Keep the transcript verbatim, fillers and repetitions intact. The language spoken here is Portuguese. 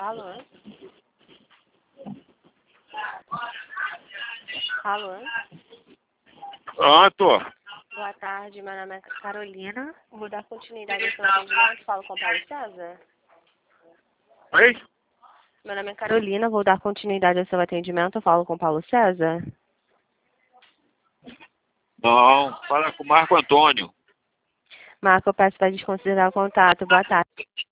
Alô? Alô? Ah, tô. Boa tarde, meu nome é Carolina. Vou dar continuidade ao seu atendimento. Falo com o Paulo César. Oi? Meu nome é Carolina. Vou dar continuidade ao seu atendimento. Falo com o Paulo César. Não, fala com o Marco Antônio. Marco, eu peço para desconsiderar o contato. Boa tarde.